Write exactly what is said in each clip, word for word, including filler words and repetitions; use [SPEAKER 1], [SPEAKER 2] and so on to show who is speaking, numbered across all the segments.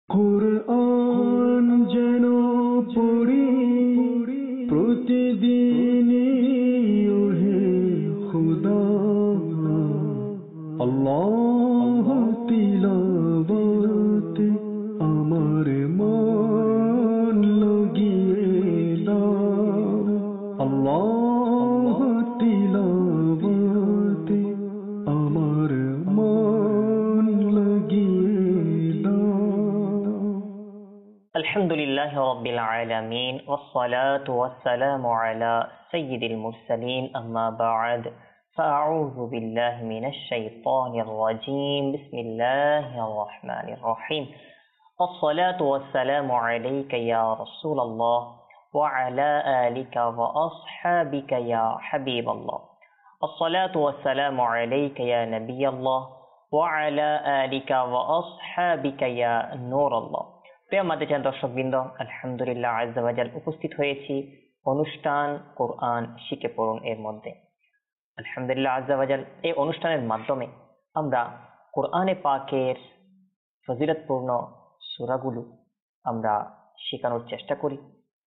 [SPEAKER 1] কুরআন যেন পড়ি প্রতিদিন ওহে খুদা, আল্লাহ তিলাওয়াতে আমার মন লাগিয়ে দাও, আল্লাহ তিলাওয়াতে আমার মন লাগিয়ে দাও।
[SPEAKER 2] আলহামদুলিল্লাহ রাব্বিল আলামিন ওয়াসসালাতু ওয়াসসালামু আলা সাইয়্যিদিল মুরসালিন আম্মা বা'দ ফাআউযু বিল্লাহি মিনাশ শাইতানির রাজীম বিসমিল্লাহির রাহমানির রহিম ওয়াসসালাতু ওয়াসসালামু আলাইকা ইয়া রাসূলাল্লাহ ওয়া আলা আলিকা ওয়া আসহাবিকা ইয়া হাবিবাল্লাহ ওয়াসসালাতু ওয়াসসালামু আলাইকা ইয়া নাবিয়াল্লাহ ওয়া আলা আলিকা ওয়া আসহাবিকা ইয়া নূরাল্লাহ। প্রিয় মাদ্রাসার দর্শকবৃন্দ, আলহামদুলিল্লাহ আজ্জা ওয়া জাল উপস্থিত হয়েছি অনুষ্ঠান কোরআন শিখে পড়ুন এর মধ্যে। আলহামদুলিল্লাহ আজ্জা ওয়া জাল এই অনুষ্ঠানের মাধ্যমে আমরা কোরআনে পাকের ফজিলতপূর্ণ সূরাগুলো আমরা শেখানোর চেষ্টা করি।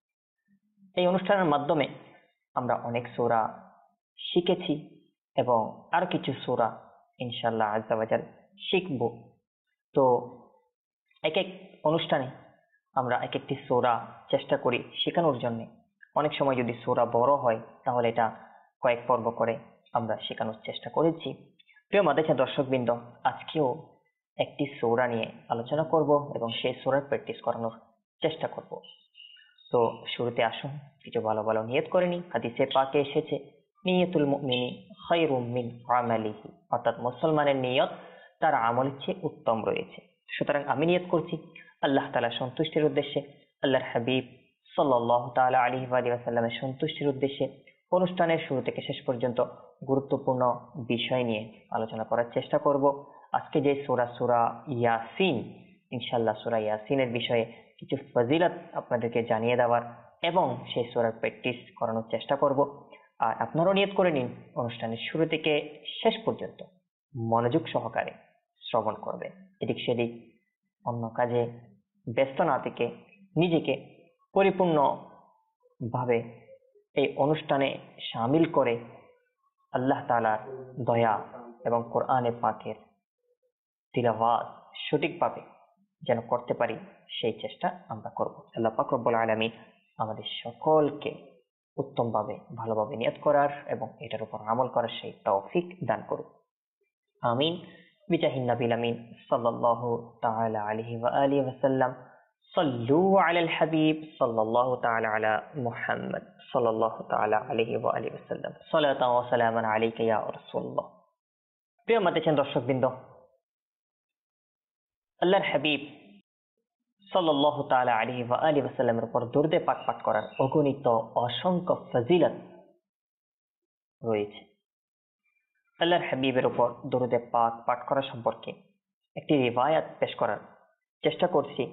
[SPEAKER 2] এই অনুষ্ঠানের মাধ্যমে আমরা অনেক সূরা শিখেছি এবং আর কিছু সূরা ইনশাআল্লাহ আজ্জা ওয়া জাল শিখব। তো এক এক অনুষ্ঠানে আমরা এক একটি সূরা চেষ্টা করি শেখানোর জন্য। অনেক সময় যদি সূরা বড় হয় তাহলে এটা কয়েক পর্ব করে আমরা শেখানোর চেষ্টা করেছি। প্রিয় মাদ্রাসা দর্শকবৃন্দ, আজকেও একটি সূরা নিয়ে আলোচনা করব এবং সেই সূরার প্র্যাকটিস করানোর চেষ্টা করব। তো শুরুতে আসুন কিছু ভালো ভালো নিয়ত করে নিই। হাদিসে পাকে এসেছে নিয়তুল মুমিনি খায়রুম মিন আমালিহি, অর্থাৎ মুসলমানের নিয়ত তার আমলের চেয়ে উত্তম রয়েছে। সুতরাং আমি নিয়ত করছি আল্লাহ তাআলা সন্তুষ্টির উদ্দেশ্যে, আল্লাহর হাবিব সাল্লাল্লাহু তাআলা আলাইহি ওয়া সাল্লামের সন্তুষ্টির উদ্দেশ্যে অনুষ্ঠানের শুরু থেকে শেষ পর্যন্ত গুরুত্বপূর্ণ বিষয় নিয়ে আলোচনা করার চেষ্টা করব। আজকে যে সূরা সূরা ইয়াসিন, ইনশাআল্লাহ সূরা ইয়াসিনের বিষয়ে কিছু ফজিলত আপনাদেরকে জানিয়ে দেওয়ার এবং সেই সূরার প্র্যাকটিস করানোর চেষ্টা করব। আর আপনারাও নিয়ত করে নিন অনুষ্ঠানের শুরু থেকে শেষ পর্যন্ত মনোযোগ সহকারে শ্রবণ করবে। এদিক সেদিক অন্য কাজে ব্যস্ত না থেকে নিজেকে পরিপূর্ণ ভাবে এই অনুষ্ঠানে শামিল করে আল্লাহ তাআলার দয়া এবং কোরআনে পাকের তিলাওয়াত সঠিকভাবে যেন করতে পারি সেই চেষ্টা আমরা করব। আল্লাহ পাক রব্বুল আলামিন আমাদের সকলকে উত্তমভাবে ভালোভাবে নিয়ত করার এবং এটার উপর আমল করার সেই তৌফিক দান করুন, আমিন। বিজাহিন নবীল আমিন সাল্লাল্লাহু তাআলা আলাইহি ওয়া আলিহি ওয়া সাল্লাম। সাল্লু আলাল হাবিব সাল্লাল্লাহু তাআলা আলা মুহাম্মদ সাল্লাল্লাহু তাআলা আলাইহি ওয়া আলিহি ওয়া সাল্লাম। সালাতু ওয়া সালামান আলাইকা ইয়া রাসূলুল্লাহ। প্রিয় মাদ্রাসার দর্শকবৃন্দ, আল্লাহর হাবিব সাল্লাল্লাহু তাআলা আলাইহি ওয়া আলিহি ওয়া সাল্লামের উপর দরুদ পাক পাঠ করার অগণিত অসংখ্য ফজিলত রয়েছে। আল্লাহর হাবিবের উপর দরুদ পাক পাঠ করা সম্পর্কে একটি রিওয়ায়াত পেশ করার চেষ্টা করছি।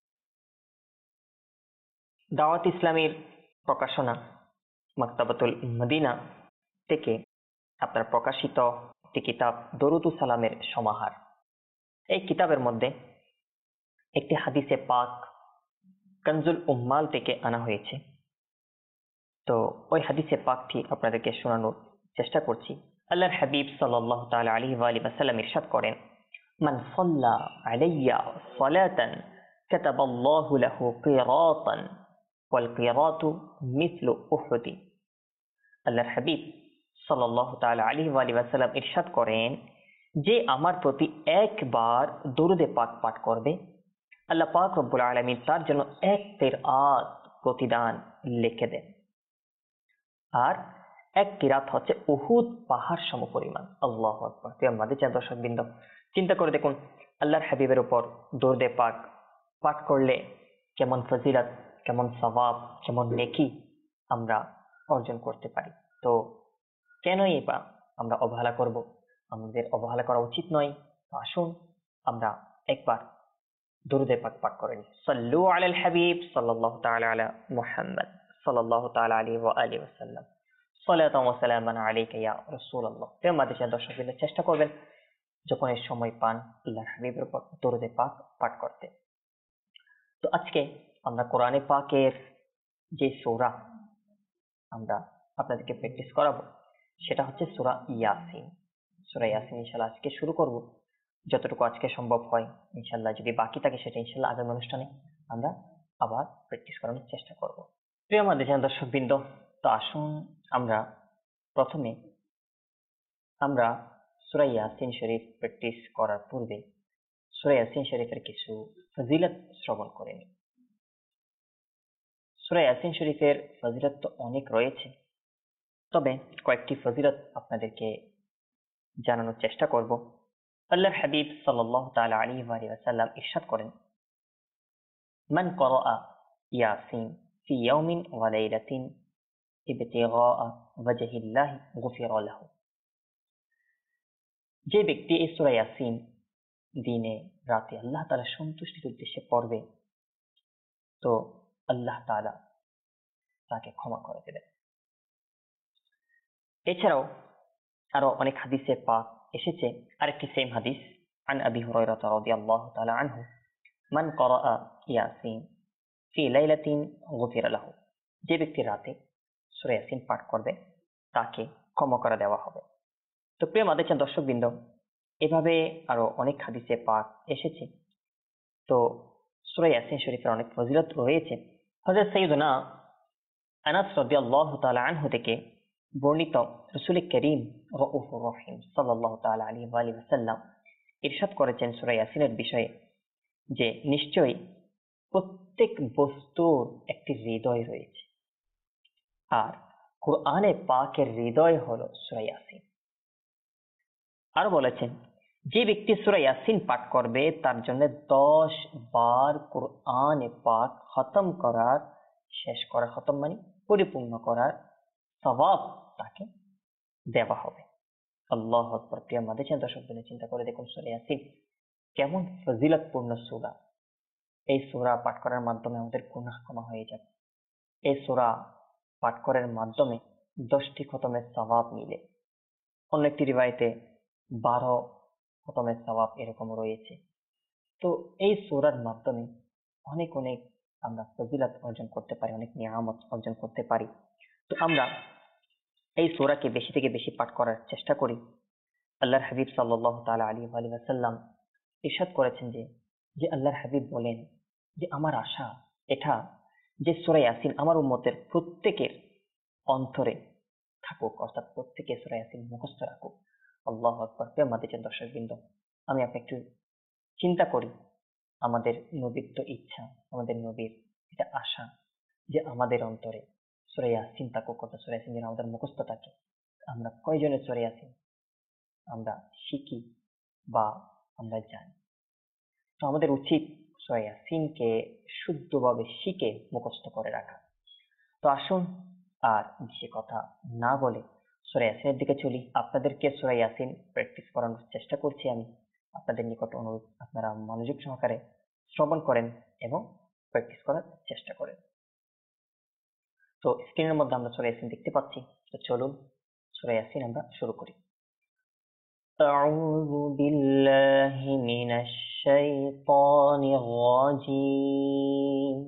[SPEAKER 2] দাওয়াত ইসলামীর প্রকাশনা মাকতাবাতুল মদিনা থেকে আপনার প্রকাশিত একটি কিতাব দরুদুস সালামের সমাহার। এই কিতাবের মধ্যে একটি হাদিসে পাক কানজুল উম্মাল থেকে আনা হয়েছে। তো ওই হাদিসে পাকটি আপনাদেরকে শোনানোর চেষ্টা করছি। আল্লাহর হাবিব সাল্লাল্লাহু তাআলা আলাইহি ওয়া আলিহি ওয়া সাল্লাম ইরশাদ করেন, মান সাল্লা আলাইয়া সালাতান কাতাবাল্লাহু লাহু কিরাতান ওয়াল কিরাতু মিসলু উহুদ। আল্লাহর হাবিব সাল্লাল্লাহু তাআলা আলাইহি ওয়া আলিহি ওয়া সাল্লাম ইরশাদ করেন, যে আমার প্রতি একবার দরুদে পাক পাঠ করবে, আল্লাহ পাক রব্বুল আলামিন তার জন্য এক কিরাত প্রতিদান লিখে দেন। আর এক কিরাত হচ্ছে উহুদ পাহাড় সমপরিমাণ। আল্লাহু আকবার। প্রিয় মাদ্রাসার দর্শকবৃন্দ, চিন্তা করে দেখুন আল্লাহর হাবিবের উপর দরুদে পাক পাঠ করলে কেমন ফজিলত, কেমন সওয়াব, কেমন নেকি আমরা অর্জন করতে পারি। তো কেনই বা আমরা অবহেলা করব? আমাদের অবহেলা করা উচিত নয়। তো আসুন আমরা একবার দরুদে পাক পাঠ করে নিই। সাল্লু আলাল হাবিব সাল্লাল্লাহু তাআলা আলা মুহাম্মদ সাল্লাল্লাহু তাআলা আলাইহি ওয়া আলিহি ওয়া সাল্লাম। সালাতু ওয়া সালামান আলাইকা ইয়া রাসূলুল্লাহ। প্রিয় মাদ্রাসার দর্শকবৃন্দ, চেষ্টা করবেন যখন এই সময় পান আল্লাহর হাবিবের উপর দরুদে পাক পাঠ করতে। আজকে আমরা কোরআনে পাকের যে সূরা আমরা আপনাদেরকে প্র্যাকটিস করাবো সেটা হচ্ছে সূরা ইয়াসিন। সূরা ইয়াসিন ইনশাআল্লাহ আজকে শুরু করব, যতটুকু আজকে সম্ভব হয় ইনশাআল্লাহ। যদি বাকি থাকে সেটা ইনশাআল্লাহ আগামী অনুষ্ঠানে আমরা আবার প্র্যাকটিস করানোর চেষ্টা করব। প্রিয় আমাদের দর্শকবৃন্দ, তো আসুন আমরা প্রথমে আমরা সূরা ইয়াসিন শরীফ প্র্যাকটিস করার পূর্বে সূরা ইয়াসিন শরীফের কিছু ফজিলত শ্রবণ করে নিই। সূরা ইয়াসিন শরীফের ফজিলত তো অনেক রয়েছে, তবে কয়েকটি ফজিলত আপনাদেরকে জানানোর চেষ্টা করব। আল্লাহর হাবিব সাল্লাল্লাহু তাআলা আলাইহি ওয়া সাল্লাম ইরশাদ করেন, মান ক্বারাআ ইয়াসিন ফি ইয়াউমিন ওয়া লাইলাতিন ইবতিগাআ ওয়াজহিল্লাহি গুফিরা লাহু। যে ব্যক্তি এই সূরা ইয়াসিন দিনে রাতে আল্লাহ তাআলার সন্তুষ্টির উদ্দেশ্যে পড়বে, তো আল্লাহ তাআলা তাকে ক্ষমা করে দেবেন। এছাড়াও আরো অনেক হাদিসে পাক এসেছে। আরেকটি সেম হাদিস, আন আবি হুরায়রা রাদিয়াল্লাহু তাআলা আনহু, মান ক্বারাআ ইয়াসিন ফি লাইলাতিন গুফিরা লাহু। যে ব্যক্তি রাতে সূরা ইয়াসিন পাঠ করবে তাকে ক্ষমা করে দেওয়া হবে। তো প্রিয় আমাদের দর্শকবৃন্দ, এভাবে আরো অনেক হাদিসে পাক এসেছে। তো সূরা ইয়াসিন শরীফের অনেক ফজিলত রয়েছে। হযরত সাইয়্যিদুনা আনাস রাদিয়াল্লাহু তাআলা আনহু থেকে বর্ণিত, রাসূল করিম রাউফুর রহিম সাল্লাল্লাহু তাআলা আলাইহি ওয়া আলিহি ওয়াসাল্লাম ইরশাদ করেছেন সূরা ইয়াসিনের বিষয়ে যে নিশ্চয়ই প্রত্যেক বস্তুর একটি হৃদয় রয়েছে, আর কুরআনে পাকের হৃদয় হলো সূরা ইয়াসিন। আর বলেছেন, যে ব্যক্তি সূরা ইয়াসিন পাঠ করবে তার জন্য দশ বার কুরআনে পাক খতম করার, শেষ করা, খতম মানে পরিপূর্ণ করার সওয়াব তাকে দেওয়া হবে। আল্লাহু আকবার। প্রিয় আমাদের দর্শকদের চিন্তা করে দেখুন সূরা ইয়াসিন কেমন ফজিলতপূর্ণ সূরা। এই সূরা পাঠ করার মাধ্যমে আমাদের গুনাহ ক্ষমা হয়ে যাবে। এই সূরা পাঠ করার মাধ্যমে দশটি খতমের সওয়াব মিলে। অন্য একটি রিওয়ায়াতে বারো খতমের সওয়াব এরকম রয়েছে। তো এই সূরার মাধ্যমে অনেক অনেক আমরা ফজিলত অর্জন করতে পারি, অনেক নিয়ামত অর্জন করতে পারি। তো আমরা এই সূরাকে বেশি থেকে বেশি পাঠ করার চেষ্টা করি। আল্লাহর হাবিব সাল্লাল্লাহু তাআলা আলাইহি ওয়া সাল্লাম ইরশাদ করেছেন যে যে আল্লাহর হাবিব বলেন যে আমার আশা এটা যে সূরা ইয়াসিন আমার উম্মতের প্রত্যেকের অন্তরে থাকুক, অর্থাৎ প্রত্যেকে সূরা ইয়াসিন মুখস্থ রাখুক। আল্লাহু আকবার। প্রিয় মাদিজান দর্শকবৃন্দ, আমি আপনি একটু চিন্তা করি, আমাদের নবীর তো ইচ্ছা, আমাদের নবীর এটা আশা যে আমাদের অন্তরে সূরা ইয়াসিন থাকুক, অর্থাৎ সূরা ইয়াসিন যেন আমাদের মুখস্থ থাকে। আমরা কয়জনের সূরা ইয়াসিন আমরা শিখি বা আমরা জানি? তো আমাদের উচিত সূরা ইয়াসিনকে শুদ্ধভাবে শিখে মুখস্থ করে রাখা। তো আসুন আর বেশি কথা না বলে সূরা ইয়াসিনের দিকে চলি। আপনাদেরকে সূরা ইয়াসিন প্র্যাকটিস করানোর চেষ্টা করছি আমি। আপনাদের নিকট অনুরোধ, আপনারা মনোযোগ সহকারে শ্রবণ করেন এবং প্র্যাকটিস করার চেষ্টা করেন। তো স্ক্রিনের মধ্যে আমরা সূরা ইয়াসিন দেখতে পাচ্ছি। তো চলুন সূরা ইয়াসিন আমরা শুরু করি। أعوذ بالله من الشيطان الرجيم.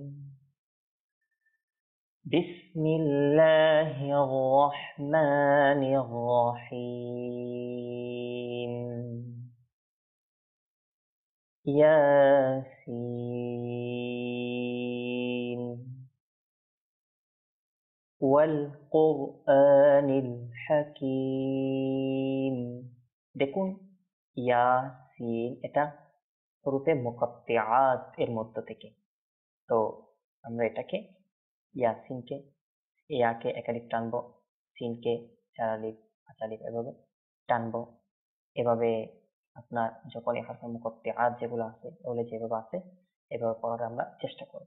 [SPEAKER 2] بسم الله الرحمن الرحيم. ياسين والقرآن الحكيم. দেখুন ইয়াসিন এটা হরফে মুকাত্তিআত এর মধ্য থেকে। তো আমরা এটাকে ইয়াসিনকে ইয়াকে একালিফ টানবো, সিনকে চার আলিফ পাঁচ আলিফ এভাবে টানবো। এভাবে আপনার যখন এই হরফে মুকাত্তিআত যেগুলো আছে ওগুলো যেভাবে আছে এভাবে পড়ার আমরা চেষ্টা করব।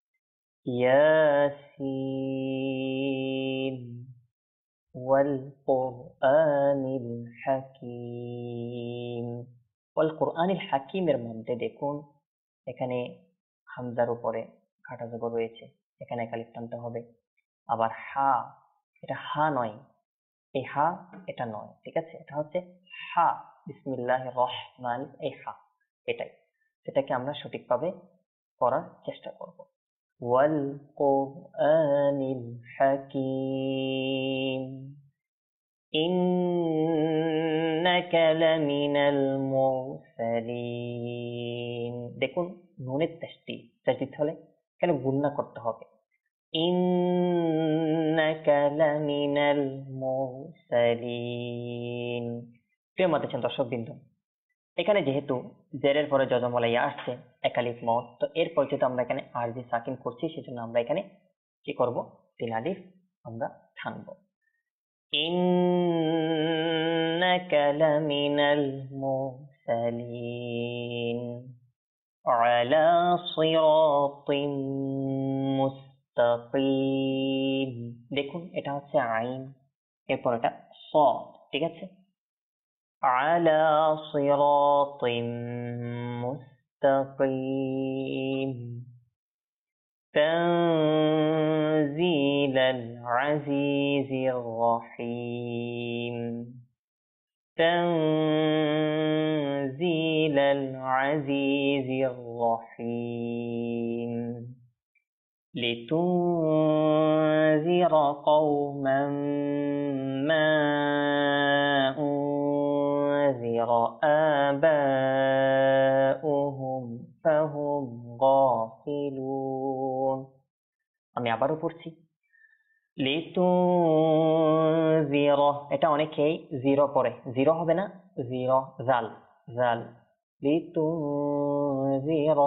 [SPEAKER 2] ইয়াসিন ওয়াল কুরআনিল হাকীম। ওয়াল কুরআনিল হাকীমের মধ্যে দেখুন এখানে হামজার উপরে কাটা জবর রয়েছে, এখানে একালিফ টানতে হবে। আবার হা, এটা হা নয়, এই হা এটা নয়, ঠিক আছে? এটা হচ্ছে হা, বিসমিল্লাহির রহমান, এই হা এটাই, সেটাকে আমরা সঠিকভাবে পড়ার চেষ্টা করব। ওয়াল কুরআনিল হাকীম ইন্নাকা লামিনাল মুরসালিন। দেখুন নুনের তাসদীদ, তাসদীদ হলে কেন গুণনা করতে হবে। ইন্নাকা লামিনাল মুরসালিন। প্রিয় মাদ্রাসার দর্শকবৃন্দ, এখানে যেহেতু জেরের পরে যজমলা ইয়া আসছে একালিফ মদ, তো এরপর যেহেতু আমরা এখানে আরজি সাকিন করছি, সেজন্য আমরা এখানে কি করব, তিন আলিফ আমরা টানবো। ইন্নাকা লামিনাল মুরসালিন আলা সিরাতিম মুস্তাকিম। দেখুন এটা হচ্ছে আইন, এরপর এটা সাদ, ঠিক আছে। আলা সিরাতিম মুস্তাকিম তানজিলাল আজিজির রহিম তানজিলাল আজিজির রহিম لتنذر قوما ما أنذر آباؤهم فهم غافلون। আমি আবারও পড়ছি, লিতুনজির, এটা অনেকেই জিরো পড়ে, জিরো হবে না, জিরো জাল জাল, লিতুনজির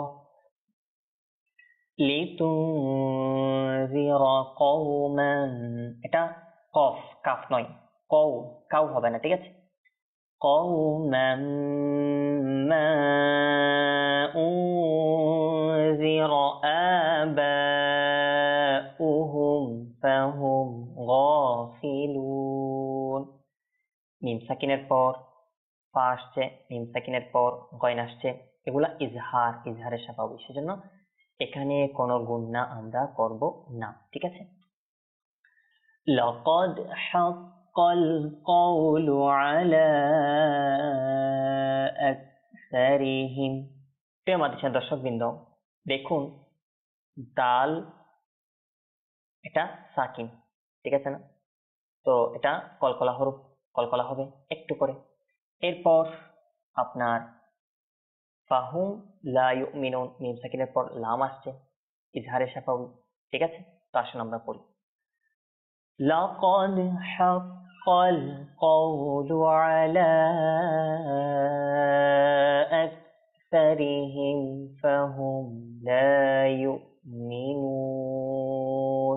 [SPEAKER 2] লিতুনজির কওমান, এটা কফ কাফ নয়, কও কাউ হবে না, ঠিক আছে। কওমান মা উনজির আবাউহুম ফাহুম গাফিলুন। মিম সাকিনের পর ফা আসছে, মিম সাকিনের পর গয়ন আসছে, এগুলা ইজহার, ইজহারের শাখা, সেজন্য এখানে কোনো গুণনা আমরা করব না, ঠিক আছে। লাকাদ হাক্কাল কওলু আলা আকসারিহিম। প্রিয় মাদ্রাসার দর্শকবৃন্দ, দেখুন দাল এটা সাকিন, ঠিক আছে না, তো এটা কলকলা হরফ, কলকলা হবে একটু করে। এরপর আপনার ফাহুম লা ইউমিনুন, মিম সাকিনের পর লাম আসছে, ইজহারের শাফাউই, ঠিক আছে। তো আসুন আমরা পড়ি, লাকাদ হাক্কাল কওলু আলা আকসারিহিম ফাহুম লা ইউমিনুন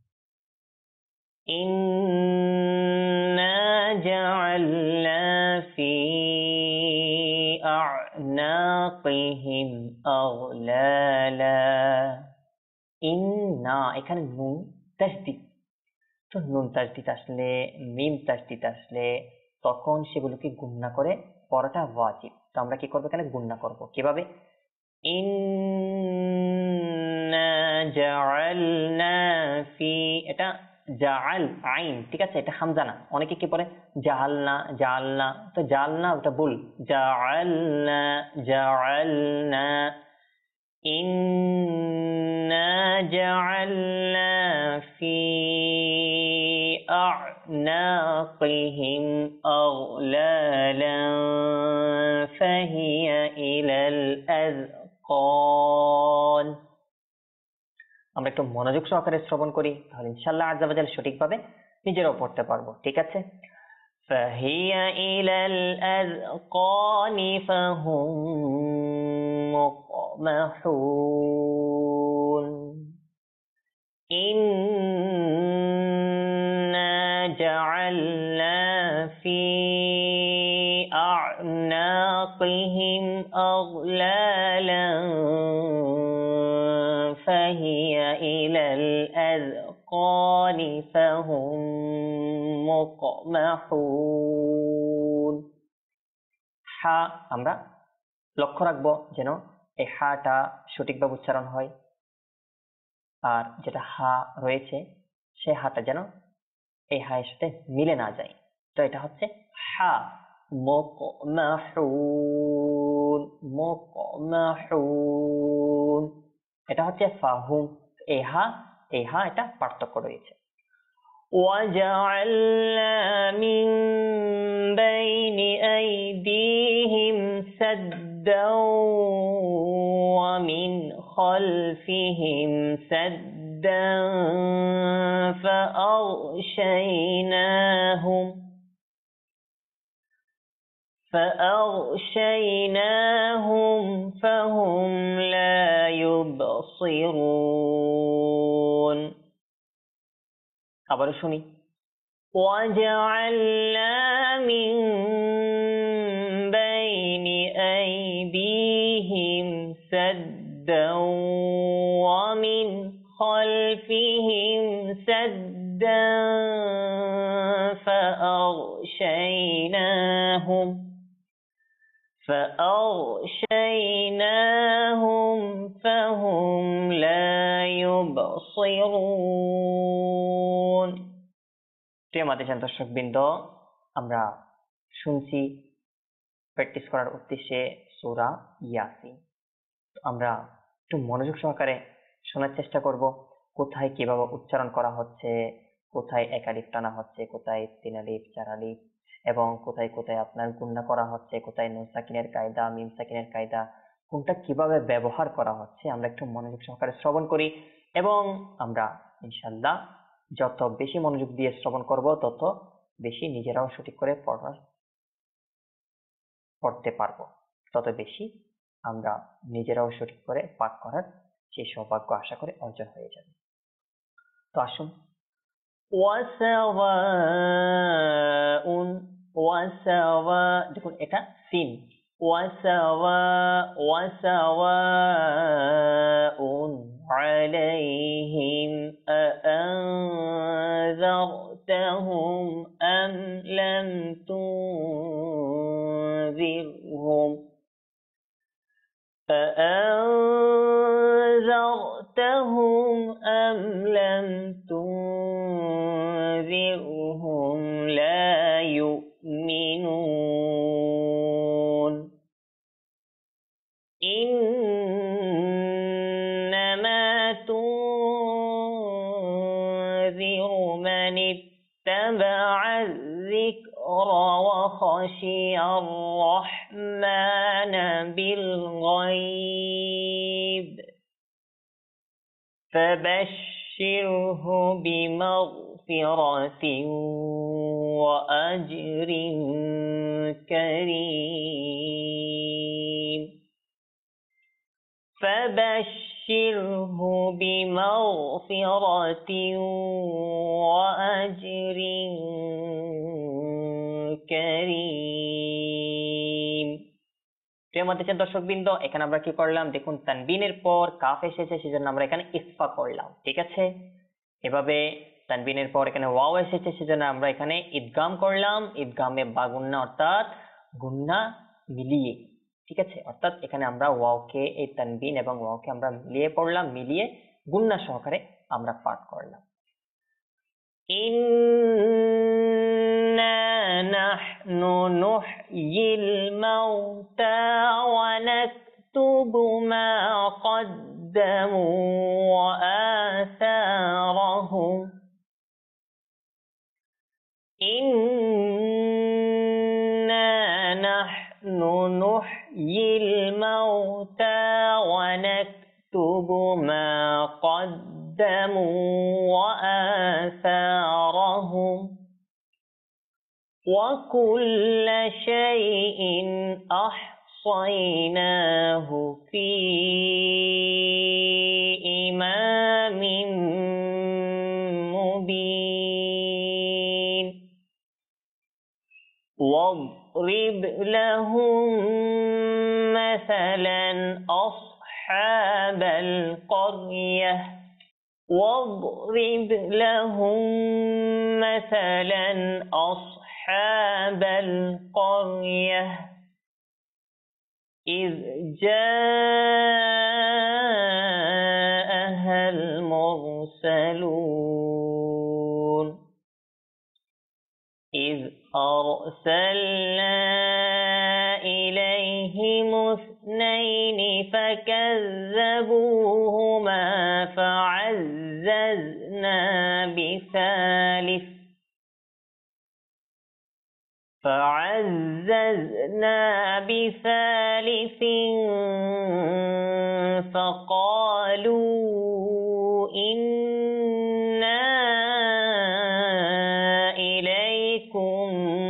[SPEAKER 2] ইন্না জাআলনা ফি আ'নাকিহিম আগলালা। ইন্না, এখানে নুন তাসদীদ, তো নুন তাসদীদ আসলে, মিম তাসদীদ আসলে তখন সেগুলোকে গুণনা করে পড়াটা ওয়াজিব। তো আমরা কি করবো, এখানে গুণনা করব কিভাবে, ইন্না জাআলনা ফি, এটা জাআল আইন, ঠিক আছে, এটা হামজা না, অনেকে কি পড়ে জাআলনা জাআলনা, তো জাআলনা ওটা ভুল, জাআলনা জাআলনা, ইন্না জাআলনা ফি আ'নাকিহিম আগলালান ফাহিয়া ইলাল আযকান। আমরা একটু মনোযোগ সহকারে শ্রবণ করি, তাহলে ইনশাআল্লাহ আজ্জা ওয়া জাল সঠিকভাবে নিজেরাও পড়তে পারবো, ঠিক আছে। ফাহিয়া ইলাল আযকানি ফাহুম মুকমাহুন ইন্না জাআলনা ফি আ'নাকিহিম আগলালান ফাহিয়া ইলাল আযকানি ফাহুম মুকমাহুন। হা আমরা লক্ষ্য রাখবো যেন এই হাটা সঠিকভাবে উচ্চারণ হয়, আর যেটা হা রয়েছে সে হাটা যেন এই হায়ের সাথে মিলে না যায়। তো এটা হচ্ছে হা, মুকমাহুন মুকমাহুন। এটা হচ্ছে ফাহুম, এহা এহা এটা পার্থক্য রয়েছে। وَجَعَلْنَا مِنْ بَيْنِ أَيْدِيهِمْ سَدًّا وَمِنْ خَلْفِهِمْ سَدًّا فَأَغْشَيْنَاهُمْ فَأَغْشَيْنَاهُمْ فَهُمْ لَا يُبْصِرُونَ আবারও শুনি। وَجَعَلْنَا مِنْ بَيْنِ أَيْدِيهِمْ سَدًّا وَمِنْ خَلْفِهِمْ سَدًّا فَأَغْشَيْنَاهُمْ فَأَغْشَيْنَاهُمْ فَهُمْ لَا يُبْصِرُونَ। প্রিয় মাদ্রাসার দর্শকবৃন্দ, আমরা শুনছি প্র্যাকটিস করার উদ্দেশ্যে সূরা ইয়াসিন। আমরা একটু মনোযোগ সহকারে শোনার চেষ্টা করব, কোথায় কিভাবে উচ্চারণ করা হচ্ছে, কোথায় একালিফ টানা হচ্ছে, কোথায় তিন আলিফ চার আলিফ, এবং কোথায় কোথায় আপনার গুণনা করা হচ্ছে, কোথায় নুন সাকিনের কায়দা, মিম সাকিনের কায়দা, কোনটা কিভাবে ব্যবহার করা হচ্ছে আমরা একটু মনোযোগ সহকারে শ্রবণ করি। এবং আমরা ইনশাআল্লাহ যত বেশি মনোযোগ দিয়ে শ্রবণ করব তত বেশি নিজেরাও সঠিক করে পড়া পড়তে পারবো, তত বেশি আমরা নিজেরাও সঠিক করে পাঠ করার সেই সৌভাগ্য আশা করে অর্জন হয়ে যাবে। তো আসুন, ওয়াসাওয়াউন ওয়াসাওয়া, দেখুন এটা সিন, ওয়াসাওয়া ওয়াসাওয়াউন আলাইহিম আআনযারতাহুম আম লাম তুনযিরহুম أأنذرتهم أم لم تنذرهم لا يؤمنون إنما تنذر من اتبع الذكر وخشي الرحمن بالغيب فبشره بمغفرة وأجر كريم فبشره بمغفرة وأجر كريم। প্রিয় মাদ্রাসার দর্শকবৃন্দ, এখানে আমরা কি করলাম দেখুন, তানবিনের পর কাফ এসেছে সেজন্য আমরা এখানে ইসফা করলাম, ঠিক আছে। এভাবে তানবিনের পর এখানে ওয়াও এসেছে সেজন্য আমরা এখানে ইদগাম করলাম, ইদগামে বা গুন্না অর্থাৎ গুন্না মিলিয়ে, ঠিক আছে। অর্থাৎ এখানে আমরা ওয়াওকে, এই তানবিন এবং ওয়াওকে আমরা মিলিয়ে পড়লাম, মিলিয়ে গুন্না সহকারে আমরা পাঠ করলাম। ইন্না নাহনু নুহয়িল মাউতা ওয়া নাকতুবু মা قدموا وآثارهم إنا نحن نحيي الموتى ونكتب ما قدموا وآثارهم وكل شيء أحصيناه في إمام مبين واضرب لهم مثلا أصحاب القرية واضرب لهم مثلا أصحاب القرية إذ جاءها المرسلون إذ أرسلنا إليه عليهم اثنين فكذبوهما فعززنا بثالث فعززنا بثالث فقالوا إنا إليكم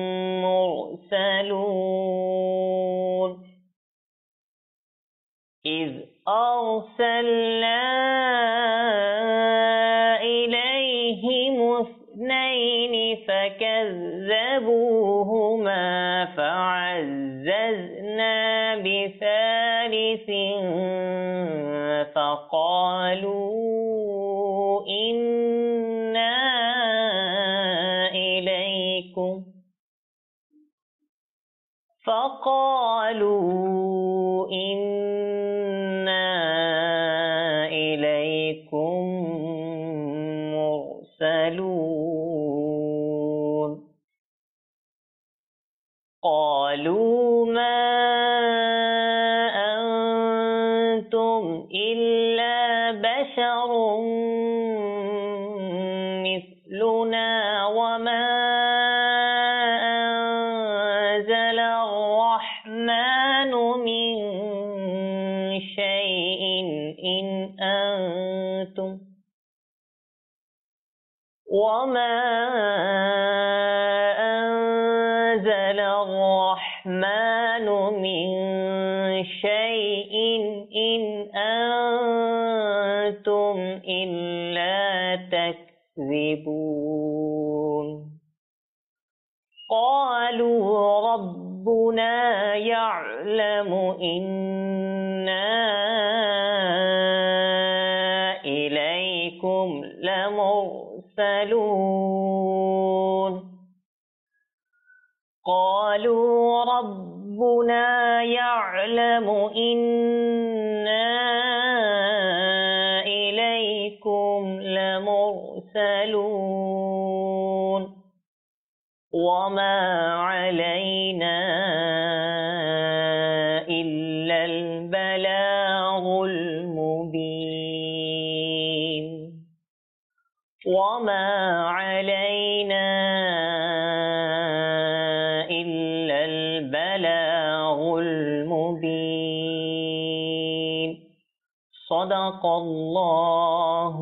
[SPEAKER 2] مرسلون إذ أرسلنا إليهم اثنين فكذبوهما فعززنا بثالث فقالوا إنا إليكم فقالوا إنا إليكم مرسلون قالوا ما أنتم إلا بشر مثلنا وما أنزل الرحمن من شيء إن أنتم وما أنزل الرحمن من شيء إن أنتم إلا تكذبون قالوا ربنا يعلم إنا إليكم لمرسلون قالوا ربنا يعلم إنا إليكم لمرسلون وما علينا إلا البلاغ المبين وما علينا إلا البلاغ المبين صدق الله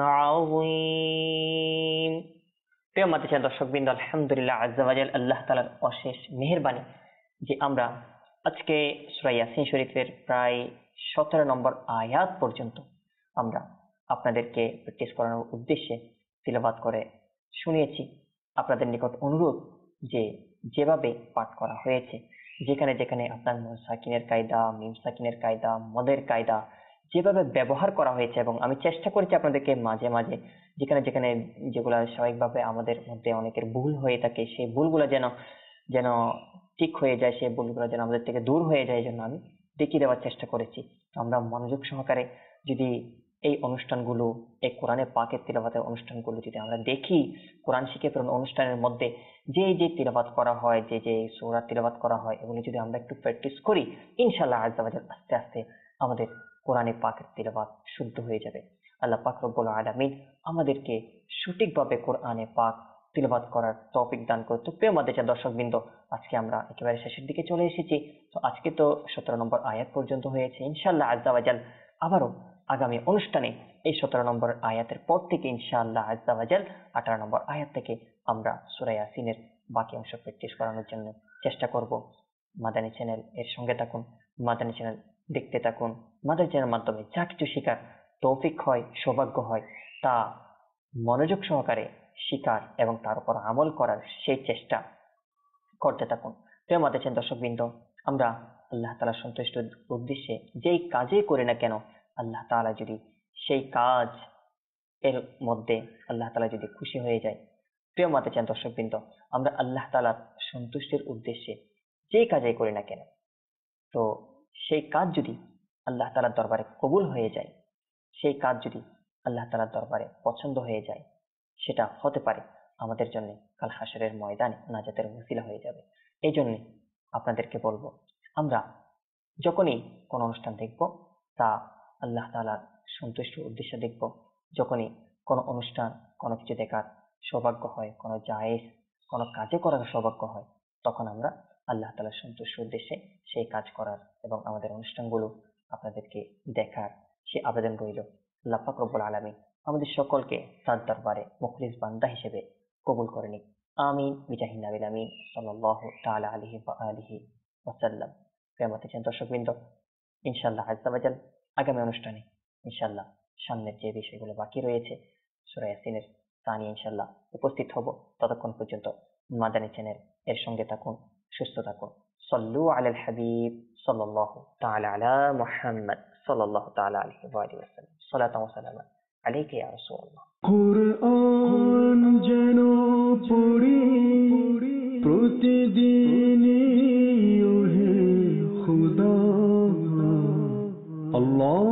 [SPEAKER 2] العظيم প্রিয় মাতৃ দর্শকবৃন্দ, আলহামদুলিল্লাহ আজ্জা ওয়া জাল আল্লাহ তাআলার অশেষ মেহেরবানি যে আমরা আজকে সূরা ইয়াসিন শরীফের প্রায় সতেরো নম্বর আয়াত পর্যন্ত আমরা আপনাদেরকে প্র্যাকটিস করানোর উদ্দেশ্যে তিলাওয়াত করে শুনিয়েছি। আপনাদের নিকট অনুরোধ যে যেভাবে পাঠ করা হয়েছে, যেখানে যেখানে আপনার নুন সাকিনের কায়দা, মিম সাকিনের কায়দা, মদের কায়দা যেভাবে ব্যবহার করা হয়েছে, এবং আমি চেষ্টা করেছি আপনাদেরকে মাঝে মাঝে যেখানে যেখানে যেগুলো স্বাভাবিকভাবে আমাদের মধ্যে অনেকের ভুল হয়ে থাকে সেই ভুলগুলো যেন যেন ঠিক হয়ে যায়, সেই ভুলগুলো যেন আমাদের থেকে দূর হয়ে যায়, এই জন্য আমি দেখিয়ে দেওয়ার চেষ্টা করেছি। আমরা মনোযোগ সহকারে যদি এই অনুষ্ঠানগুলো, এই কোরআনে পাকের তিলাওয়াতের অনুষ্ঠানগুলো যদি আমরা দেখি, কোরআন শিখে ফেরানো অনুষ্ঠানের মধ্যে যে যে তিলাওয়াত করা হয়, যে যে সূরা তিলাওয়াত করা হয়, এগুলো যদি আমরা একটু প্র্যাকটিস করি, ইনশাআল্লাহ আজ্জা ওয়া জাল আস্তে আস্তে আমাদের কোরআনে পাকের তিলাওয়াত শুদ্ধ হয়ে যাবে। আল্লাহ পাক রব্বুল আলামিন আমাদেরকে সঠিকভাবে কোরআনে পাক তিলাওয়াত করার তৌফিক দান করুন। তো প্রিয় মাদ্রাসা দর্শকবৃন্দ, আজকে আমরা একেবারে শেষের দিকে চলে এসেছি। তো আজকে তো সতেরো নম্বর আয়াত পর্যন্ত হয়েছে। ইনশাআল্লাহ আজ্জা ওয়া জাল আবারও আগামী অনুষ্ঠানে এই সতেরো নম্বর আয়াতের পর থেকে ইনশাআল্লাহ আজ্জা ওয়া জাল আঠারো নম্বর আয়াত থেকে আমরা সূরা ইয়াসিনের বাকি অংশ প্র্যাকটিস করানোর জন্য চেষ্টা করব। মাদানী চ্যানেল এর সঙ্গে থাকুন, মাদানী চ্যানেল দেখতে থাকুন। মাদানী চ্যানেলের মাধ্যমে যা কিছু শেখার তৌফিক হয়, সৌভাগ্য হয়, তা মনোযোগ সহকারে শিকার এবং তার উপর আমল করার সেই চেষ্টা করতে থাকুন। প্রিয় মাদানী চ্যানেল দর্শকবৃন্দ, আমরা আল্লাহ তাআলা সন্তুষ্টির উদ্দেশ্যে যেই কাজই করি না কেন, আল্লাহ তাআলা যদি সেই কাজ এর মধ্যে আল্লাহ তাআলা যদি খুশি হয়ে যায়, প্রিয় মাদানী চ্যানেল দর্শকবৃন্দ, আমরা আল্লাহ তাআলার সন্তুষ্টির উদ্দেশ্যে যেই কাজই করি না কেন, তো সেই কাজ যদি আল্লাহ তাআলার দরবারে কবুল হয়ে যায়, সেই কাজ যদি আল্লাহ তাআলার দরবারে পছন্দ হয়ে যায়, সেটা হতে পারে আমাদের জন্য কাল হাসরের ময়দানে নাজাতের ওসিলা হয়ে যাবে। এই জন্য আপনাদেরকে বলবো, আমরা যখনই কোনো অনুষ্ঠান দেখব তা আল্লাহ তাআলার সন্তুষ্টির উদ্দেশ্যে দেখব। যখনই কোনো অনুষ্ঠান, কোনো কিছু দেখার সৌভাগ্য হয়, কোনো জায়েজ কোনো কাজে করার সৌভাগ্য হয়, তখন আমরা আল্লাহ তাআলার সন্তুষ্টির উদ্দেশ্যে সেই কাজ করার এবং আমাদের অনুষ্ঠানগুলো আপনাদেরকে দেখার সে আবেদন রইল। আল্লাহ পাক রব্বুল আলামিন আমাদের সকলকে তার দরবারে মুখলিস বান্দা হিসেবে কবুল করে নিক। আমিন বিজাহি নবিল আমিন সাল্লাল্লাহু তাআলা আলাইহি ওয়া আলিহি ওয়াসাল্লাম। প্রিয় দর্শকবৃন্দ, ইনশাআল্লাহ আজ্জা ওয়া জাল আগামী অনুষ্ঠানে ইনশাআল্লাহ সামনের যে বিষয়গুলো বাকি রয়েছে সূরা ইয়াসিনের তা নিয়ে ইনশাআল্লাহ উপস্থিত হব। ততক্ষণ পর্যন্ত মাদানী চ্যানেল এর সঙ্গে থাকুন, সুস্থ থাকুন। সল্লু আলাল হাবিব সাল্লাল্লাহু তাআলা আলা মুহাম্মদ সাল্লাল্লাহু তাআলা আলাইহি ওয়া আলিহি ওয়াসাল্লাম। সালাতু ওয়া সালামু আলাইকা ইয়া রাসূলুল্লাহ।
[SPEAKER 1] কুরআন যেন পড়ি প্রতিদিনই ওহে খুদা, আল্লাহ